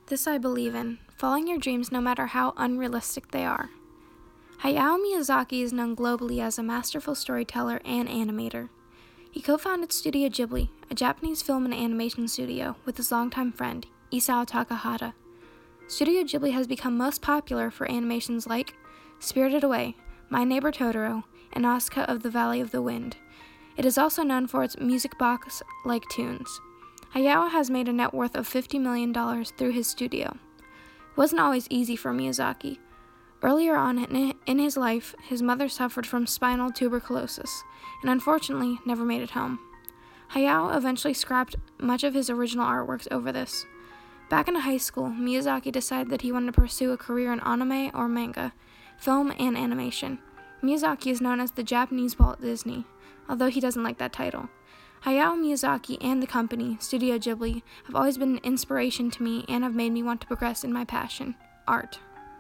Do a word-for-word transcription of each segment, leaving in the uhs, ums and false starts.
This I believe in, following your dreams no matter how unrealistic they are. Hayao Miyazaki is known globally as a masterful storyteller and animator. He co-founded Studio Ghibli, a Japanese film and animation studio, with his longtime friend, Isao Takahata. Studio Ghibli has become most popular for animations like Spirited Away, My Neighbor Totoro, and Nausicaa of the Valley of the Wind. It is also known for its music box-like tunes. Hayao has made a net worth of fifty million dollars through his studio. It wasn't always easy for Miyazaki. Earlier on in his life, his mother suffered from spinal tuberculosis, and unfortunately never made it home. Hayao eventually scrapped much of his original artworks over this. Back in high school, Miyazaki decided that he wanted to pursue a career in anime or manga, film, and animation. Miyazaki is known as the Japanese Walt Disney, although he doesn't like that title. Hayao Miyazaki and the company, Studio Ghibli, have always been an inspiration to me and have made me want to progress in my passion, art.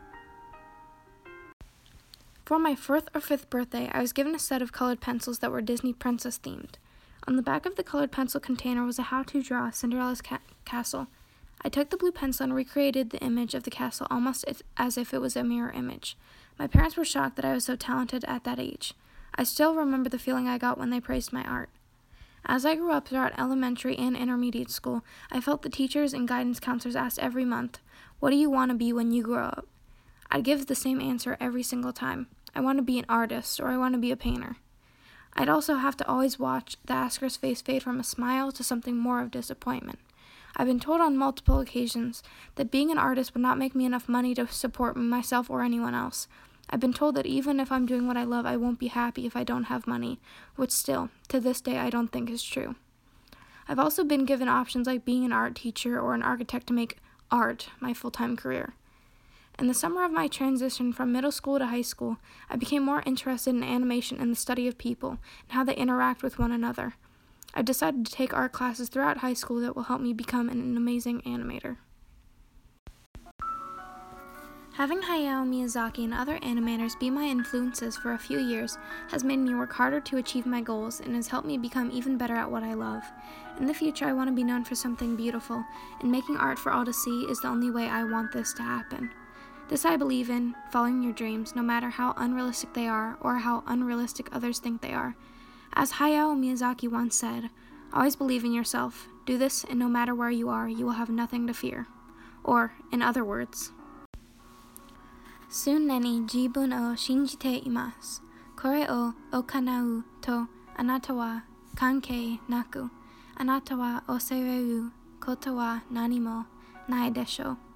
For my fourth or fifth birthday, I was given a set of colored pencils that were Disney princess themed. On the back of the colored pencil container was a how to draw Cinderella's ca- castle. I took the blue pencil and recreated the image of the castle almost as if it was a mirror image. My parents were shocked that I was so talented at that age. I still remember the feeling I got when they praised my art. As I grew up throughout elementary and intermediate school, I felt the teachers and guidance counselors asked every month, "What do you want to be when you grow up?" I'd give the same answer every single time. I want to be an artist, or I want to be a painter. I'd also have to always watch the asker's face fade from a smile to something more of disappointment. I've been told on multiple occasions that being an artist would not make me enough money to support myself or anyone else. I've been told that even if I'm doing what I love, I won't be happy if I don't have money, which still, to this day, I don't think is true. I've also been given options like being an art teacher or an architect to make art my full-time career. In the summer of my transition from middle school to high school, I became more interested in animation and the study of people and how they interact with one another. I've decided to take art classes throughout high school that will help me become an amazing animator. Having Hayao Miyazaki and other animators be my influences for a few years has made me work harder to achieve my goals and has helped me become even better at what I love. In the future, I want to be known for something beautiful, and making art for all to see is the only way I want this to happen. This I believe in, following your dreams, no matter how unrealistic they are or how unrealistic others think they are. As Hayao Miyazaki once said, always believe in yourself. Do this, and no matter where you are, you will have nothing to fear. Or, in other words, 常に自分を信じています。これを行うと、あなたは関係なく、あなたは恐れることは何もないでしょう。